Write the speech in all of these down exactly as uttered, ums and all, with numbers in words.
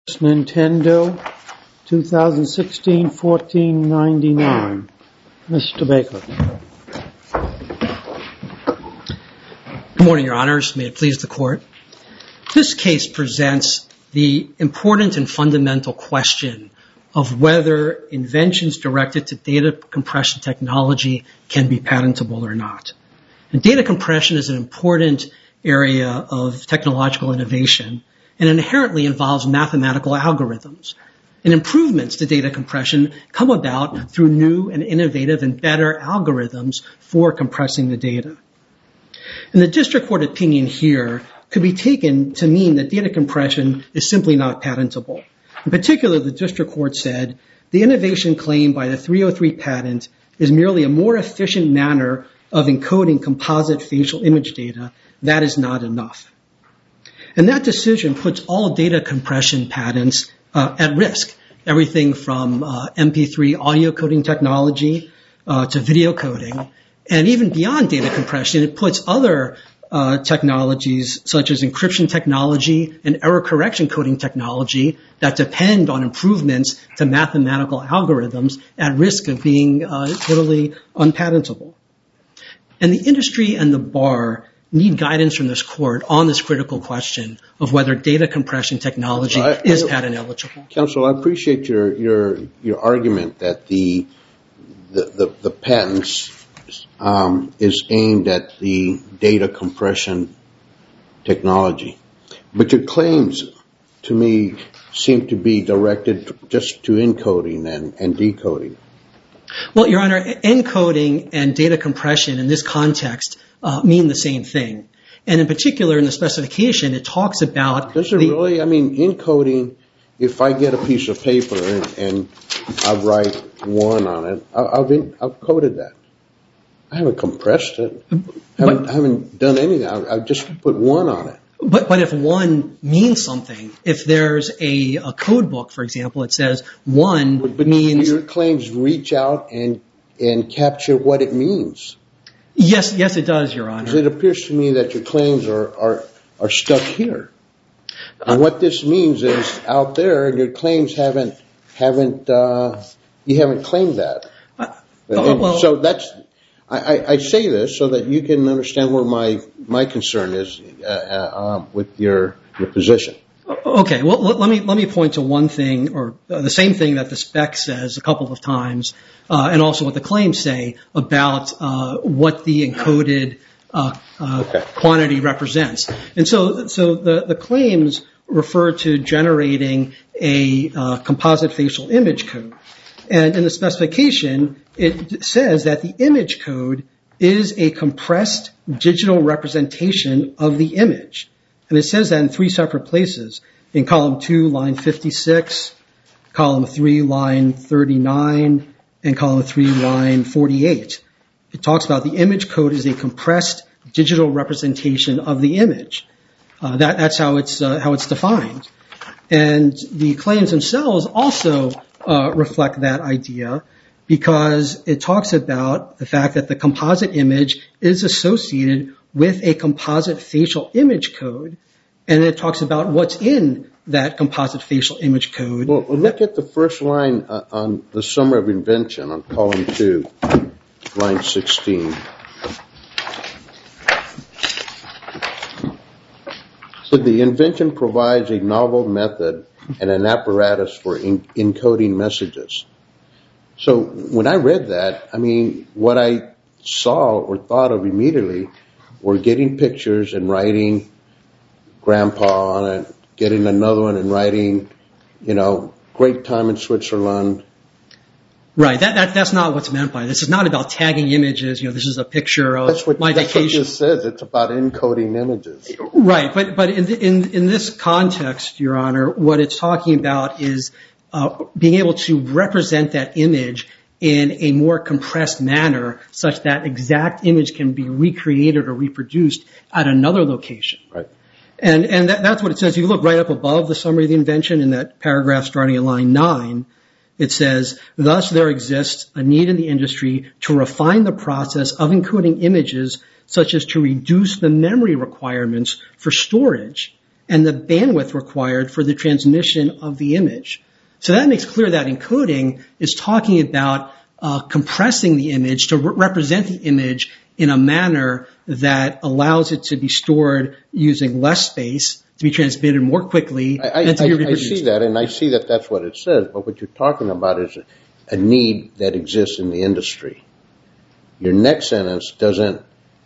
Nintendo twenty sixteen fourteen ninety-nine. Mister Baker. Good morning, Your Honors. May it please the Court. This case presents the important and fundamental question of whether inventions directed to data compression technology can be patentable or not. And data compression is an important area of technological innovation and inherently involves mathematical algorithms. And improvements to data compression come about through new and innovative and better algorithms for compressing the data. And the district court opinion here could be taken to mean that data compression is simply not patentable. In particular, the district court said the innovation claimed by the three oh three patent is merely a more efficient manner of encoding composite facial image data. That is not enough. And that decision puts all data compression patents uh, at risk. Everything from uh, M P three audio coding technology uh, to video coding. And even beyond data compression, it puts other uh, technologies such as encryption technology and error correction coding technology that depend on improvements to mathematical algorithms at risk of being uh, totally unpatentable. And the industry and the bar need guidance from this court on this critical question of whether data compression technology I, is I, patent eligible. Counsel, I appreciate your your your argument that the the the, the patents um, is aimed at the data compression technology, but your claims to me seem to be directed just to encoding and, and decoding. Well, Your Honor, encoding and data compression in this context uh, mean the same thing. And in particular, in the specification, it talks about... Does it the, really? I mean, encoding, if I get a piece of paper and, and I write one on it, I've, in, I've coded that. I haven't compressed it. I haven't, I haven't done anything. I, I've just put one on it. But, but if one means something, if there's a, a code book, for example, it says one but, but means... Your claims reach out and and capture what it means. Yes, yes, it does, Your Honor. It appears to me that your claims are, are, are stuck here. And uh, what this means is out there, and your claims haven't, haven't uh, you haven't claimed that. Uh, oh, well, so that's... I, I say this so that you can understand where my, my concern is uh, uh, with your your position. Okay, well let me let me point to one thing, or uh, the same thing that the spec says a couple of times, uh, and also what the claims say about uh, what the encoded uh, uh, okay. quantity represents. And so so the the claims refer to generating a uh, composite facial image code. And in the specification, it says that the image code is a compressed digital representation of the image. And it says that in three separate places. In column two, line fifty-six, column three, line thirty-nine, and column three, line forty-eight. It talks about the image code is a compressed digital representation of the image. Uh, that, that's how it's, uh, how it's defined. And the claims themselves also Uh, reflect that idea because it talks about the fact that the composite image is associated with a composite facial image code, and it talks about what's in that composite facial image code. Well, look at the first line uh, on the summary of invention on column two, line sixteen. So the invention provides a novel method and an apparatus for in- encoding messages. So when I read that, I mean, what I saw or thought of immediately were getting pictures and writing grandpa on it, getting another one and writing, you know, great time in Switzerland. Right. That, that that's not what's meant by it. This is not about tagging images. You know, this is a picture of that's what, my that's vacation. That's what it says. It's about encoding images. Right. But but in in in this context, Your Honor, what it's talking about is uh, being able to represent that image in a more compressed manner, such that exact image can be recreated or reproduced at another location. Right. And and that, that's what it says. You look right up above the summary of the invention in that paragraph starting at line nine. It says, thus there exists a need in the industry to refine the process of encoding images such as to reduce the memory requirements for storage and the bandwidth required for the transmission of the image. So that makes clear that encoding is talking about uh, compressing the image to re- represent the image in a manner that allows it to be stored using less space, to be transmitted more quickly, I, I, and to be I, reproduced. I see that, and I see that that's what it says, but what you're talking about is a, a need that exists in the industry. Your next sentence doesn't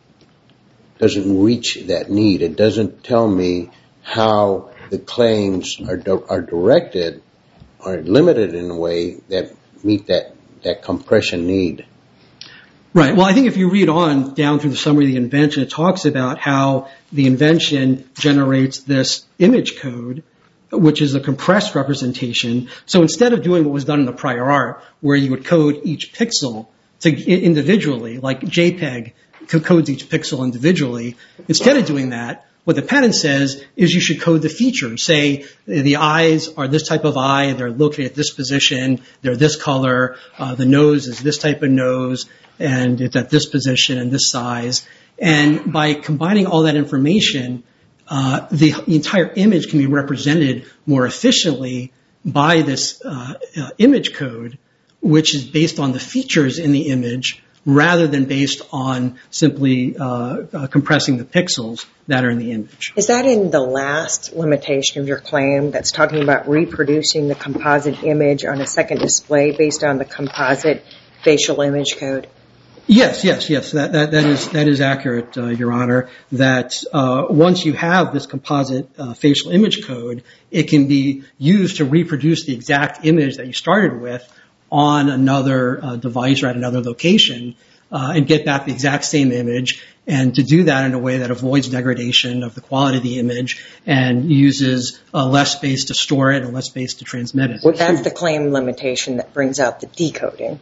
doesn't reach that need. It doesn't tell me how the claims are are directed or limited in a way that meet that, that compression need. Right. Well, I think if you read on down through the summary of the invention, it talks about how the invention generates this image code, which is a compressed representation. So instead of doing what was done in the prior art, where you would code each pixel to individually, like JPEG codes each pixel individually, instead of doing that, what the patent says is you should code the features. Say the eyes are this type of eye, they're located at this position, they're this color, uh, the nose is this type of nose, and it's at this position and this size. And by combining all that information, uh, the, the entire image can be represented more efficiently by this uh, uh, image code, which is based on the features in the image rather than based on simply uh, uh, compressing the pixels that are in the image. Is that in the last limitation of your claim that's talking about reproducing the composite image on a second display based on the composite facial image code? Yes, yes, yes. That that, that is that is accurate, uh, Your Honor. That uh, once you have this composite uh, facial image code, it can be used to reproduce the exact image that you started with on another uh, device or at another location, uh, and get back the exact same image, and to do that in a way that avoids degradation of the quality of the image and uses uh, less space to store it and less space to transmit it. That's the claim limitation that brings out the decoding.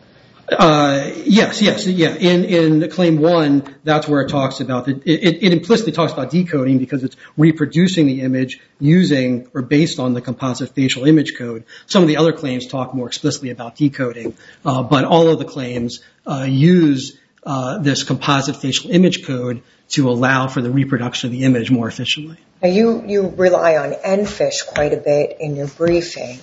Uh, yes, yes, yeah. In in claim one, that's where it talks about it. It, it implicitly talks about decoding because it's reproducing the image using or based on the composite facial image code. Some of the other claims talk more explicitly about decoding, uh, but all of the claims uh, use uh, this composite facial image code to allow for the reproduction of the image more efficiently. Now you you rely on EnFish quite a bit in your briefing.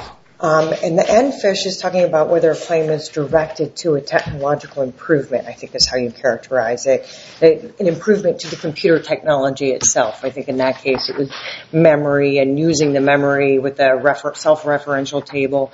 Um, and the EnFish is talking about whether a claim is directed to a technological improvement, I think is how you characterize it, an improvement to the computer technology itself. I think in that case it was memory and using the memory with a refer- self-referential table.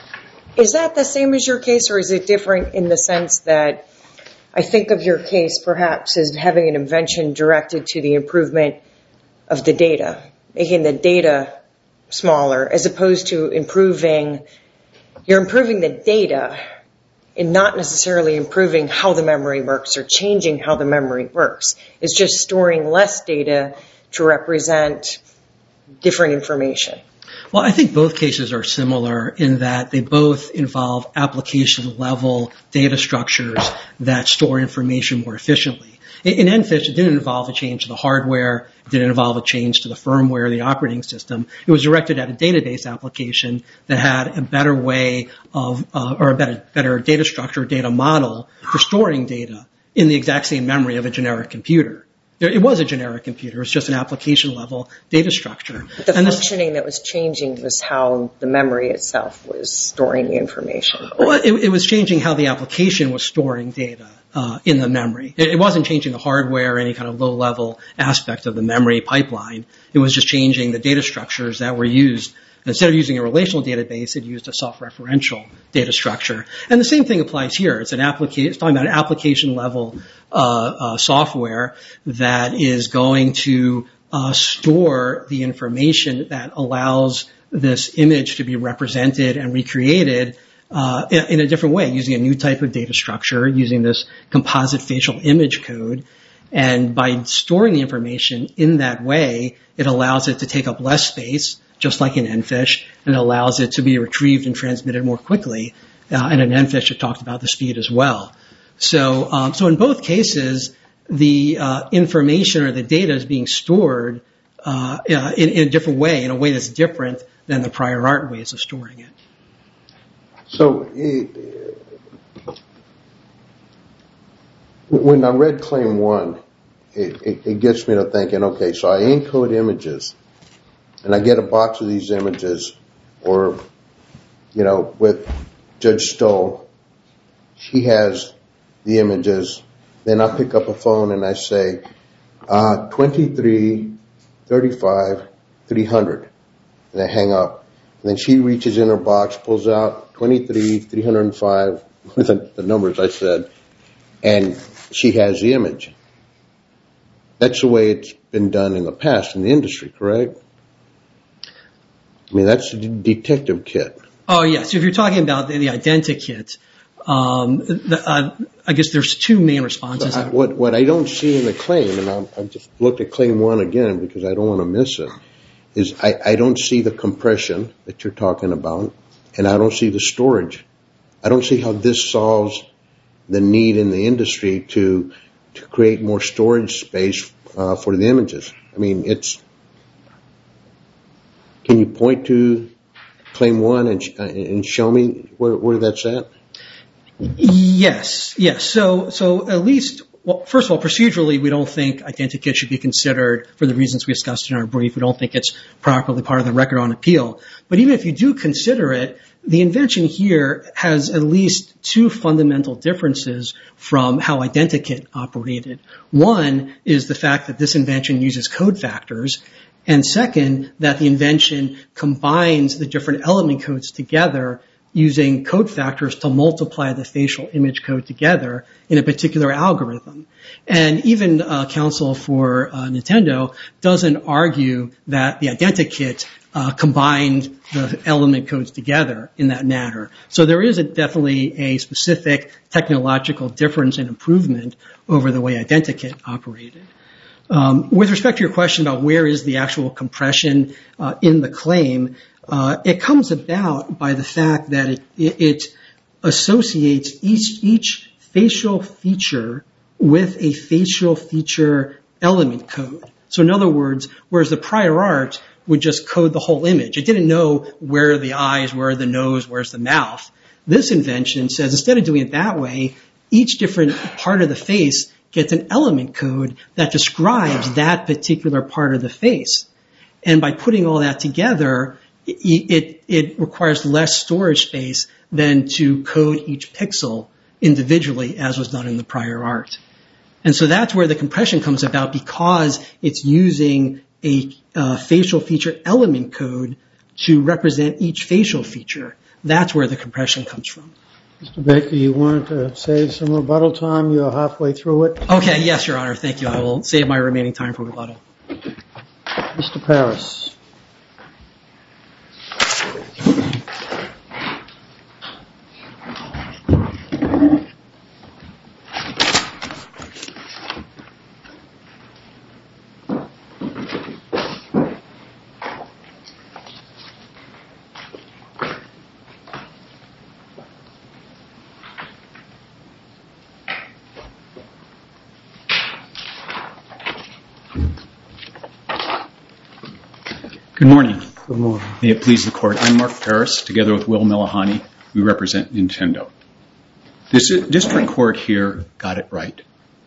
Is that the same as your case, or is it different in the sense that I think of your case perhaps as having an invention directed to the improvement of the data, making the data smaller, as opposed to improving, you're improving the data and not necessarily improving how the memory works or changing how the memory works. It's just storing less data to represent different information. Well, I think both cases are similar in that they both involve application-level data structures that store information more efficiently. In EnFish, it didn't involve a change to the hardware. It didn't involve a change to the firmware, the operating system. It was directed at a database application that had a better way of, uh, or a better, better data structure, data model for storing data in the exact same memory of a generic computer. It was a generic computer. It was just an application-level data structure. The and functioning this, that was changing was how the memory itself was storing the information. Well, it, it was changing how the application was storing data uh, in the memory. It, it wasn't changing the hardware or any kind of low-level aspect of the memory pipeline. It was just changing the data structures that were used. Instead of using a relational database, it used a self-referential data structure. And the same thing applies here. It's an application, it's talking about an application-level uh, uh, software that is going to uh, store the information that allows this image to be represented and recreated uh, in, in a different way, using a new type of data structure, using this composite facial image code. And by storing the information in that way, it allows it to take up less space, just like in EnFish, and it allows it to be retrieved and transmitted more quickly. Uh, and in EnFish, it talked about the speed as well. So, um, so in both cases, the uh, information or the data is being stored uh, uh, in, in a different way, in a way that's different than the prior art ways of storing it. So, it, when I read Claim One, it, it, it gets me to thinking, okay, so I encode images. and I get a box of these images, or, you know, with Judge Stoll, she has the images, then I pick up a phone and I say, uh, twenty-three, thirty-five, three hundred, and I hang up. And then she reaches in her box, pulls out twenty-three, three hundred five, the, the numbers I said, and she has the image. That's the way it's been done in the past in the industry, correct? I mean, that's the detective kit. Oh, yes. If you're talking about the, the identikit, um, the, uh, I guess there's two main responses. So I, what, what I don't see in the claim, and I'm, I've just looked at claim one again because I don't want to miss it, is I, I don't see the compression that you're talking about, and I don't see the storage. I don't see how this solves the need in the industry to to create more storage space uh, for the images. I mean, it's. Can you point to claim one and uh, and show me where where that's at? Yes, yes. So so at least. Well, first of all, procedurally, we don't think identikit should be considered for the reasons we discussed in our brief. We don't think it's properly part of the record on appeal. But even if you do consider it, the invention here has at least two fundamental differences from how identikit operated. One is the fact that this invention uses code factors, and second, that the invention combines the different element codes together using code factors to multiply the facial image code together in a particular algorithm. And even uh, counsel for uh, Nintendo doesn't argue that the identikit uh, combined the element codes together in that manner. So there is a, definitely a specific technological difference and improvement over the way identikit operated. Um, with respect to your question about where is the actual compression uh, in the claim, Uh, it comes about by the fact that it, it, it associates each, each facial feature with a facial feature element code. So in other words, whereas the prior art would just code the whole image, it didn't know where are the eyes, where are the nose, where's the mouth. This invention says instead of doing it that way, each different part of the face gets an element code that describes that particular part of the face. And by putting all that together, It, it, it requires less storage space than to code each pixel individually, as was done in the prior art. And so that's where the compression comes about, because it's using a uh, facial feature element code to represent each facial feature. That's where the compression comes from. Mister Baker, you wanted to save some rebuttal time. You're halfway through it. Okay, yes, Your Honor. Thank you. I will save my remaining time for rebuttal. Mister Paris. Good morning. Good morning. May it please the Court. I'm Mark Paris, together with Will Milahani. We represent Nintendo. This district court here got it right.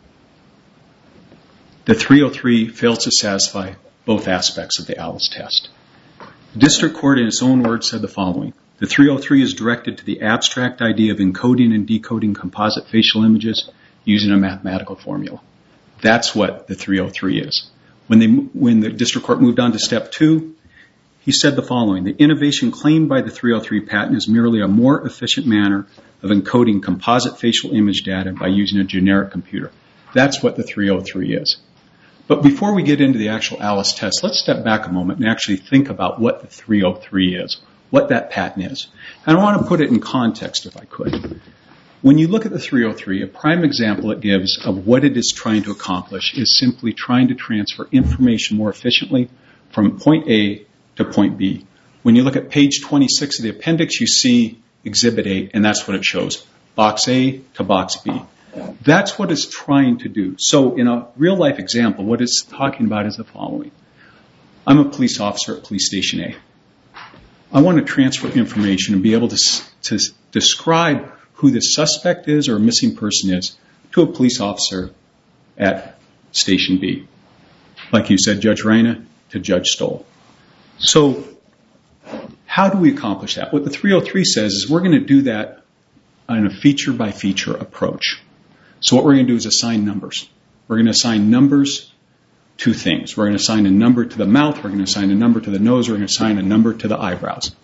The three oh three fails to satisfy both aspects of the Alice test. The district court, in its own words, said the following. The three oh three is directed to the abstract idea of encoding and decoding composite facial images using a mathematical formula. That's what the three oh three is. When, they, when the district court moved on to step two, he said the following. The innovation claimed by the three oh three patent is merely a more efficient manner of encoding composite facial image data by using a generic computer. That's what the three oh three is. But before we get into the actual Alice test, let's step back a moment and actually think about what the three oh three is, what that patent is. And I want to put it in context, if I could. When you look at the three oh three, a prime example it gives of what it is trying to accomplish is simply trying to transfer information more efficiently from point A to point B. When you look at page twenty-six of the appendix, you see Exhibit A, and that's what it shows, box A to box B. That's what it's trying to do. So in a real-life example, what it's talking about is the following. I'm a police officer at Police Station A. I want to transfer information and be able to, to describe who the suspect is or a missing person is to a police officer at Station B. Like you said, Judge Reina to Judge Stoll. So how do we accomplish that? What the three oh three says is we're going to do that on a feature-by-feature approach. So what we're going to do is assign numbers. We're going to assign numbers to things. We're going to assign a number to the mouth. We're going to assign a number to the nose. We're going to assign a number to the eyebrows.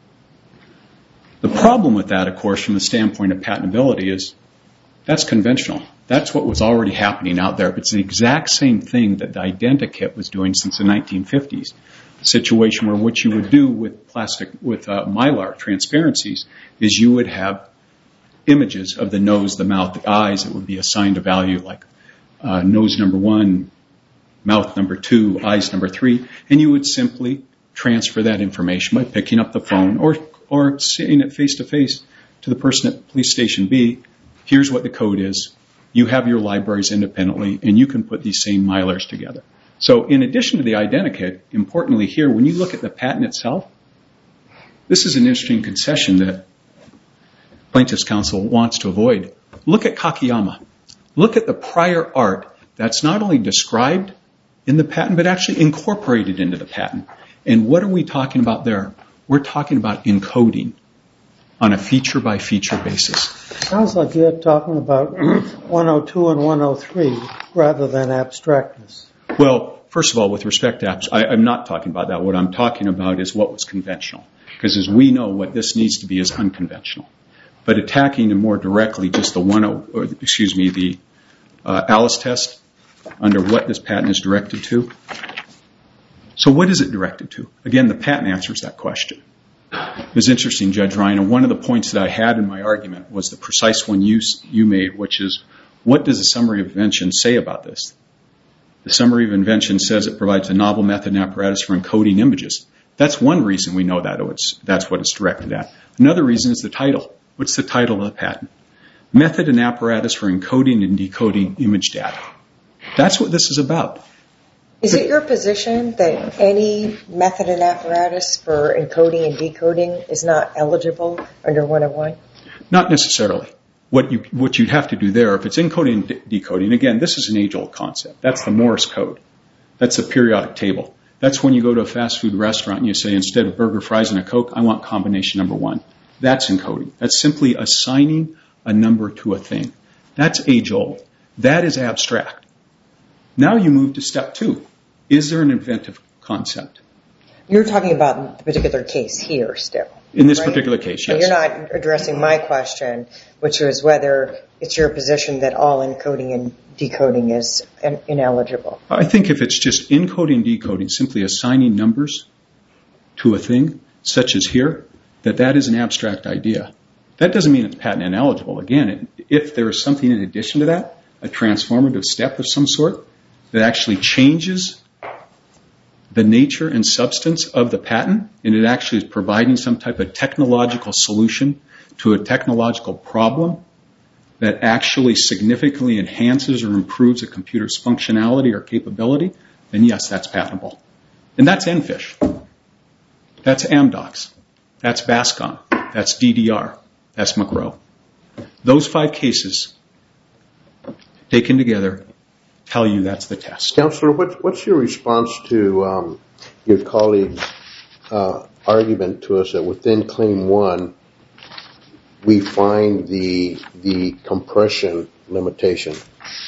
The problem with that, of course, from the standpoint of patentability is that's conventional. That's what was already happening out there. It's the exact same thing that the Identikit was doing since the nineteen fifties. A situation where what you would do with plastic, with uh, Mylar transparencies is you would have images of the nose, the mouth, the eyes. It would be assigned a value like uh, nose number one, mouth number two, eyes number three, and you would simply transfer that information by picking up the phone or or saying it face to face to the person at police station B. Here's what the code is. You have your libraries independently, and you can put these same Mylars together. So in addition to the Identikit, importantly here, when you look at the patent itself, this is an interesting concession that plaintiff's counsel wants to avoid. Look at Kakiyama. Look at the prior art that's not only described in the patent, but actually incorporated into the patent. And what are we talking about there? We're talking about encoding on a feature-by-feature basis. Sounds like you're talking about one oh two and one oh three rather than abstractness. Well, first of all, with respect to apps, I, I'm not talking about that. What I'm talking about is what was conventional. Because as we know, what this needs to be is unconventional. But attacking it more directly, just the one, or excuse me, the uh, Alice test under what this patent is directed to. So what is it directed to? Again, the patent answers that question. It was interesting, Judge Ryan, and one of the points that I had in my argument was the precise one you, you made, which is, what does the summary of invention say about this? The summary of invention says it provides a novel method and apparatus for encoding images. That's one reason we know that it's, that's what it's directed at. Another reason is the title. What's the title of the patent? Method and apparatus for encoding and decoding image data. That's what this is about. Is it your position that any method and apparatus for encoding and decoding is not eligible under one oh one? Not necessarily. What, you, what you'd have to do there, if it's encoding and de- decoding, again, this is an age-old concept. That's the Morse code. That's the periodic table. That's when you go to a fast food restaurant and you say, instead of burger, fries, and a Coke, I want combination number one. That's encoding. That's simply assigning a number to a thing. That's age-old. That is abstract. Now you move to step two. Is there an inventive concept? You're talking about the particular case here still. In this right? particular case, yes. You're not addressing my question, which was whether it's your position that all encoding and decoding is in- ineligible. I think if it's just encoding and decoding, simply assigning numbers to a thing, such as here, that that is an abstract idea. That doesn't mean it's patent ineligible. Again, if there is something in addition to that, a transformative step of some sort, that actually changes the nature and substance of the patent, and it actually is providing some type of technological solution to a technological problem that actually significantly enhances or improves a computer's functionality or capability, then yes, that's patentable. And that's N fish. That's Amdocs. That's Bascom. That's D D R. That's McRow. Those five cases, taken together, tell you that's the test. Counselor, what, what's your response to um, your colleague's uh, argument to us that within Claim one, we find the the compression limitation?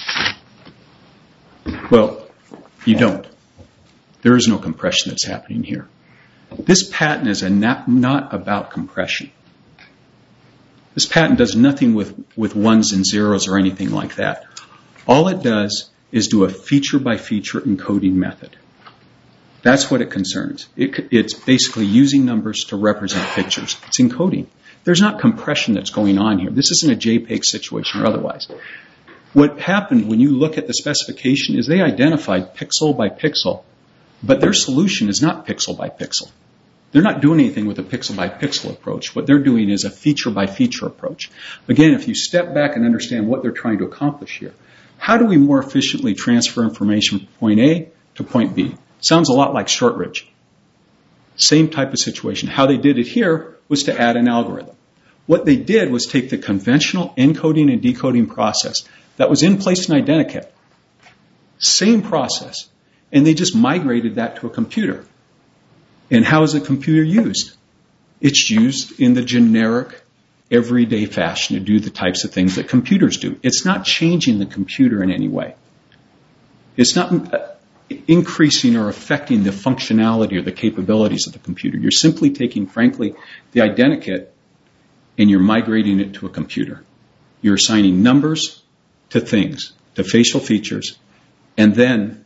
Well, you don't. There is no compression that's happening here. This patent is a not, not about compression. This patent does nothing with, with ones and zeros or anything like that. All it does is do a feature-by-feature encoding method. That's what it concerns. It, it's basically using numbers to represent pictures. It's encoding. There's not compression that's going on here. This isn't a JPEG situation or otherwise. What happened when you look at the specification is they identified pixel by pixel, but their solution is not pixel by pixel. They're not doing anything with a pixel by pixel approach. What they're doing is a feature by feature approach. Again, if you step back and understand what they're trying to accomplish here, how do we more efficiently transfer information from point A to point B? Sounds a lot like Shortridge. Same type of situation. How they did it here was to add an algorithm. What they did was take the conventional encoding and decoding process that was in place in Identikit, same process, and they just migrated that to a computer. And how is a computer used? It's used in the generic, everyday fashion to do the types of things that computers do. It's not changing the computer in any way. It's not increasing or affecting the functionality or the capabilities of the computer. You're simply taking, frankly, the identikit and you're migrating it to a computer. You're assigning numbers to things, to facial features, and then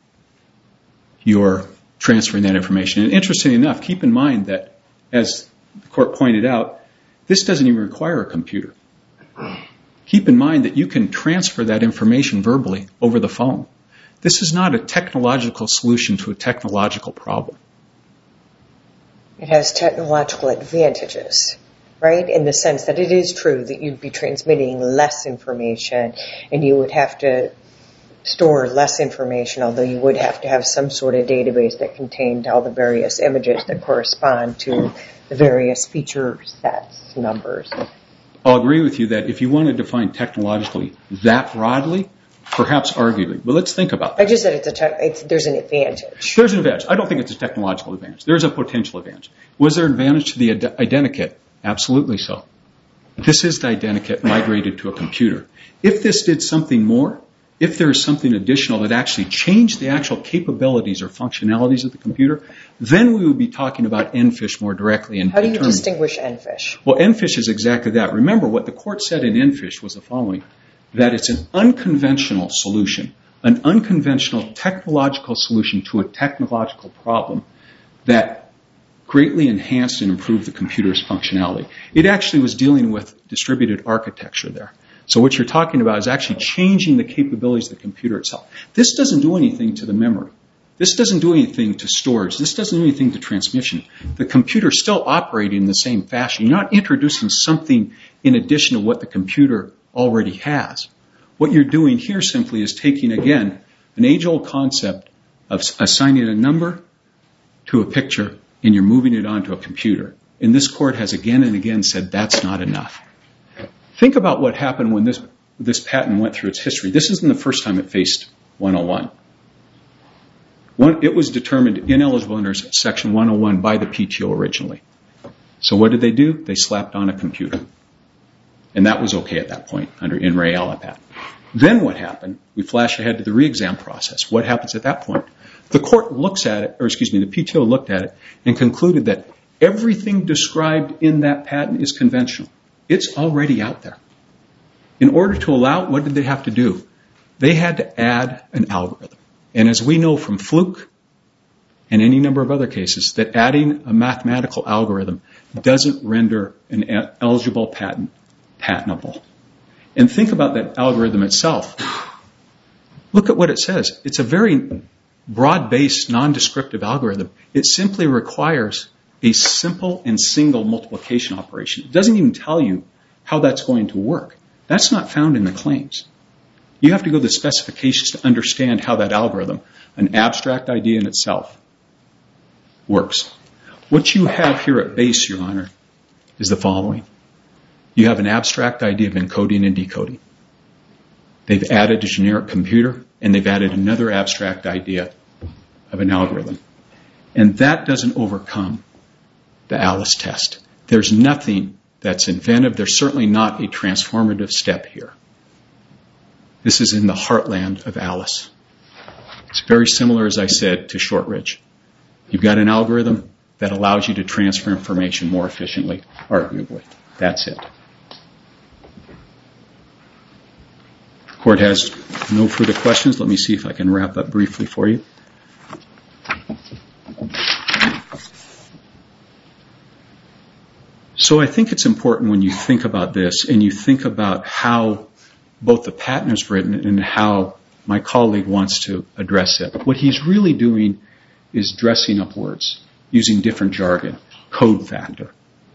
you're transferring that information. And interestingly enough, keep in mind that, as the court pointed out, this doesn't even require a computer. Keep in mind that you can transfer that information verbally over the phone. This is not a technological solution to a technological problem. It has technological advantages, right? In the sense that it is true that you'd be transmitting less information and you would have to store less information, although you would have to have some sort of database that contained all the various images that correspond to the various feature sets, numbers. I'll agree with you that if you want to define technologically that broadly, perhaps arguably. But let's think about that. I just said it's a te- it's, there's an advantage. There's an advantage. I don't think it's a technological advantage. There's a potential advantage. Was there an advantage to the ad- identikit? Absolutely so. This is the identikit migrated to a computer. If this did something more, if there is something additional that actually changed the actual capabilities or functionalities of the computer, then we would be talking about EnFish more directly. And how do you distinguish EnFish? Well, EnFish is exactly that. Remember, what the court said in EnFish was the following, that it's an unconventional solution, an unconventional technological solution to a technological problem that greatly enhanced and improved the computer's functionality. It actually was dealing with distributed architecture there. So what you're talking about is actually changing the capabilities of the computer itself. This doesn't do anything to the memory. This doesn't do anything to storage. This doesn't do anything to transmission. The computer's still operating in the same fashion. You're not introducing something in addition to what the computer already has. What you're doing here simply is taking, again, an age-old concept of assigning a number to a picture and you're moving it onto a computer. And this court has again and again said that's not enough. Think about what happened when this, this patent went through its history. This isn't the first time it faced one oh one. One, it was determined ineligible under Section one oh one by the P T O originally. So what did they do? They slapped on a computer. And that was okay at that point under In Re Allipat. Then what happened? We flash ahead to the re-exam process. What happens at that point? The court looks at it, or excuse me, the P T O looked at it and concluded that everything described in that patent is conventional. It's already out there. In order to allow, what did they have to do? They had to add an algorithm. And as we know from Fluke and any number of other cases, that adding a mathematical algorithm doesn't render an eligible patent patentable. And think about that algorithm itself. Look at what it says. It's a very broad-based, non-descriptive algorithm. It simply requires a simple and single multiplication operation. It doesn't even tell you how that's going to work. That's not found in the claims. You have to go to the specifications to understand how that algorithm, an abstract idea in itself, works. What you have here at base, Your Honor, is the following. You have an abstract idea of encoding and decoding. They've added a generic computer, and they've added another abstract idea of an algorithm. And that doesn't overcome the Alice test. There's nothing that's inventive. There's certainly not a transformative step here. This is in the heartland of Alice. It's very similar, as I said, to Shortridge. You've got an algorithm that allows you to transfer information more efficiently, arguably. That's it. The court has no further questions. Let me see if I can wrap up briefly for you. So I think it's important when you think about this and you think about how both the patent is written and how my colleague wants to address it. What he's really doing is dressing up words, using different jargon, code factor,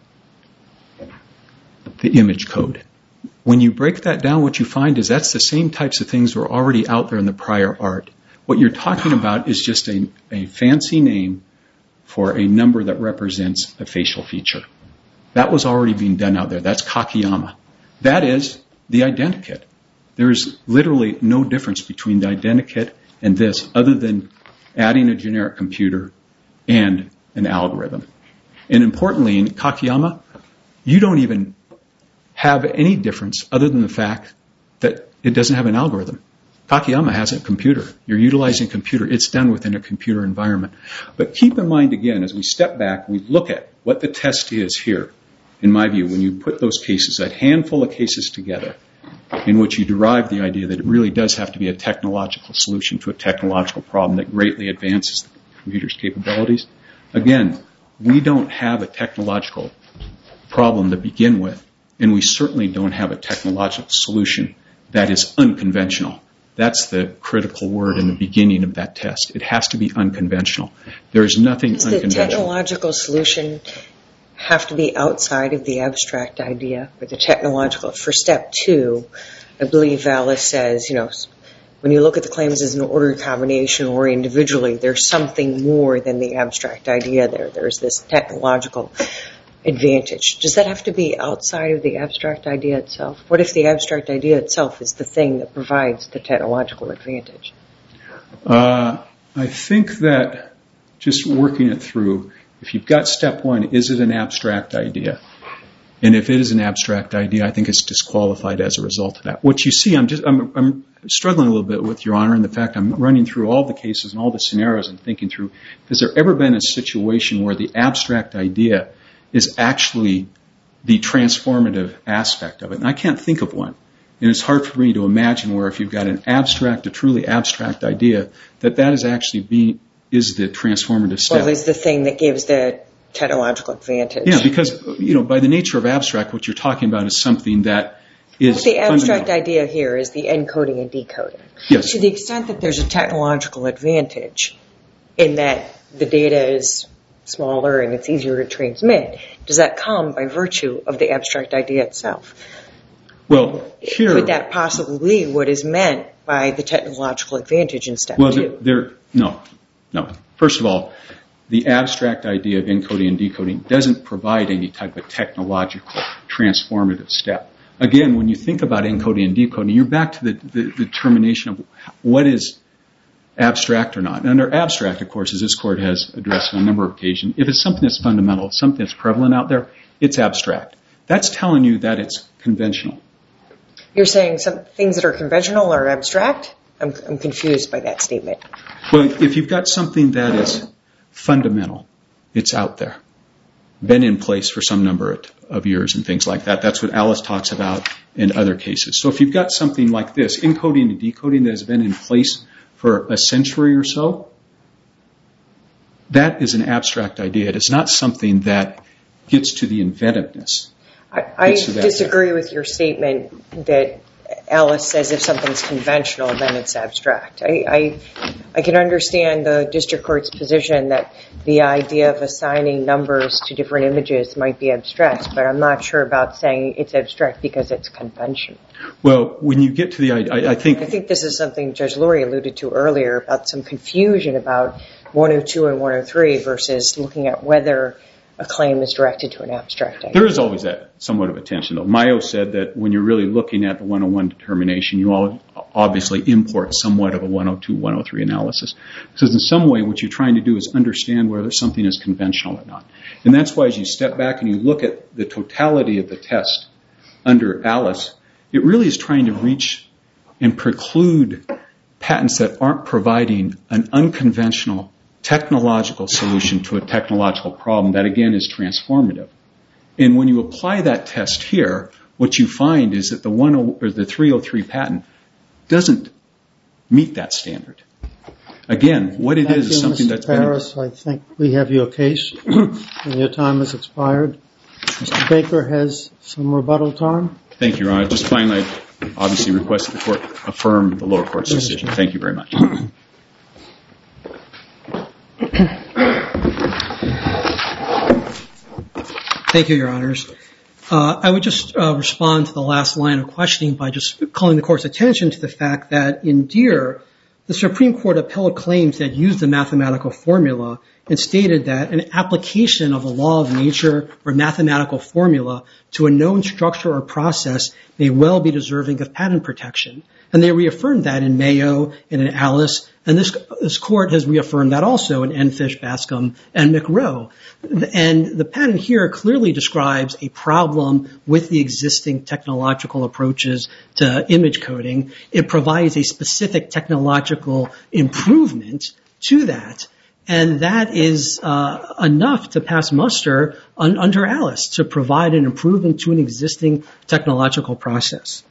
the image code. When you break that down, what you find is that's the same types of things that were already out there in the prior art. What you're talking about is just a, a fancy name for a number that represents a facial feature. That was already being done out there. That's Kakiyama. That is the identikit. There's literally no difference between the identikit and this other than adding a generic computer and an algorithm. And importantly, in Kakeyama, you don't even have any difference other than the fact that it doesn't have an algorithm. Kakeyama has a computer. You're utilizing a computer. It's done within a computer environment. But keep in mind, again, as we step back, we look at what the test is here. In my view, when you put those cases, that handful of cases together, in which you derive the idea that it really does have to be a technological solution to a technological problem that greatly advances the computer's capabilities. Again, we don't have a technological problem to begin with, and we certainly don't have a technological solution that is unconventional. That's the critical word in the beginning of that test. It has to be unconventional. There is nothing Does unconventional. the technological solution have to be outside of the abstract idea? Or the technological, for step two, I believe Alice says, you know, when you look at the claims as an ordered combination or individually, there's something more than the abstract idea there. There's this technological advantage. Does that have to be outside of the abstract idea itself? What if the abstract idea itself is the thing that provides the technological advantage? Uh, I think that just working it through, if you've got step one, is it an abstract idea? And if it is an abstract idea, I think it's disqualified as a result of that. What you see, I'm just, I'm, I'm struggling a little bit with, Your Honor, and the fact I'm running through all the cases and all the scenarios and thinking through, has there ever been a situation where the abstract idea is actually the transformative aspect of it? And I can't think of one. And it's hard for me to imagine where if you've got an abstract, a truly abstract idea, that that is actually being, is the transformative step. Well, it's the thing that gives the technological advantage. Yeah, because, you know, by the nature of abstract, what you're talking about is something that is well, the abstract idea here is the encoding and decoding. Yes. To the extent that there's a technological advantage in that the data is smaller and it's easier to transmit, does that come by virtue of the abstract idea itself? Well, here... Could that possibly be what is meant by the technological advantage in step well, two? There, no, no. First of all, the abstract idea of encoding and decoding doesn't provide any type of technological transformative step. Again, when you think about encoding and decoding, you're back to the, the, the determination of what is abstract or not. And under abstract, of course, as this Court has addressed on a number of occasions, if it's something that's fundamental, something that's prevalent out there, it's abstract. That's telling you that it's conventional. You're saying some things that are conventional are abstract? I'm, I'm confused by that statement. Well, if you've got something that is fundamental, it's out there, been in place for some number of years and things like that. That's what Alice talks about in other cases. So if you've got something like this, encoding and decoding that has been in place for a century or so, that is an abstract idea. It is not something that gets to the inventiveness. I, I disagree with your statement that Alice says if something's conventional, then it's abstract. I, I, I can understand the district court's position that the idea of assigning numbers to different images might be abstract, but I'm not sure about saying it's abstract because it's conventional. Well, when you get to the idea, I, I think... I think this is something Judge Lurie alluded to earlier about some confusion about one oh two and one oh three versus looking at whether a claim is directed to an abstract idea. There is always that somewhat of a tension, though. Mayo said that when you're really looking at the one oh one determination, you all obviously import somewhat of a one oh two, one oh three analysis. Because in some way, what you're trying to do is understand whether something is conventional or not. And that's why as you step back and you look at the totality of the test under Alice, it really is trying to reach and preclude patents that aren't providing an unconventional technological solution to a technological problem that, again, is transformative. And when you apply that test here, what you find is that the one or the three oh three patent doesn't meet that standard. Again, what it is is something that's been... Paris, I think we have your case, and your time has expired. Mister Baker has some rebuttal time. Thank you, Your Honor. Just finally, I obviously request that the Court affirm the lower court's decision. Thank you very much. Thank you, Your Honors. Uh, I would just uh, respond to the last line of questioning by just calling the Court's attention to the fact that in Deere, the Supreme Court upheld claims that used the mathematical formula and stated that an application of a law of nature or mathematical formula to a known structure or process may well be deserving of patent protection. And they reaffirmed that in Mayo and in Alice, and this, this court has reaffirmed that also in Enfish, Bascom, and McRow. And the patent here clearly describes a problem with the existing technological approaches to image coding. It provides a specific technological improvement to that, and that is uh, enough to pass muster un- under Alice to provide an improvement to an existing technological process.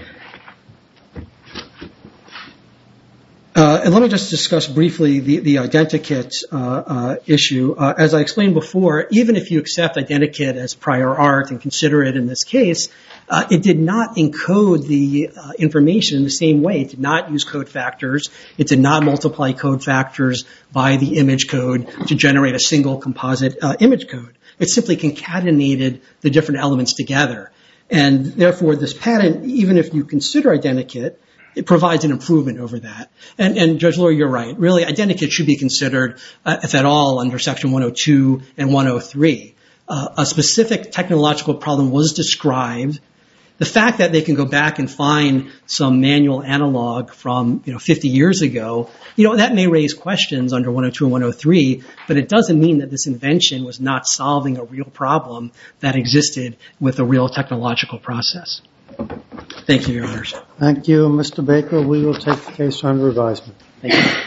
Uh, and let me just discuss briefly the, the identikit uh, uh, issue. Uh, as I explained before, even if you accept identikit as prior art and consider it in this case, uh, it did not encode the uh, information in the same way. It did not use code factors. It did not multiply code factors by the image code to generate a single composite uh, image code. It simply concatenated the different elements together. And therefore, this patent, even if you consider identikit, it provides an improvement over that. And, and Judge Lurie, you're right. Really, identikit should be considered, uh, if at all, under Section one oh two and one oh three. Uh, a specific technological problem was described. The fact that they can go back and find some manual analog from, you know, fifty years ago, you know, that may raise questions under one oh two and one oh three, but it doesn't mean that this invention was not solving a real problem that existed with a real technological process. Thank you, Your Honors. Thank you, Mister Baker. We will take the case under advisement. Thank you.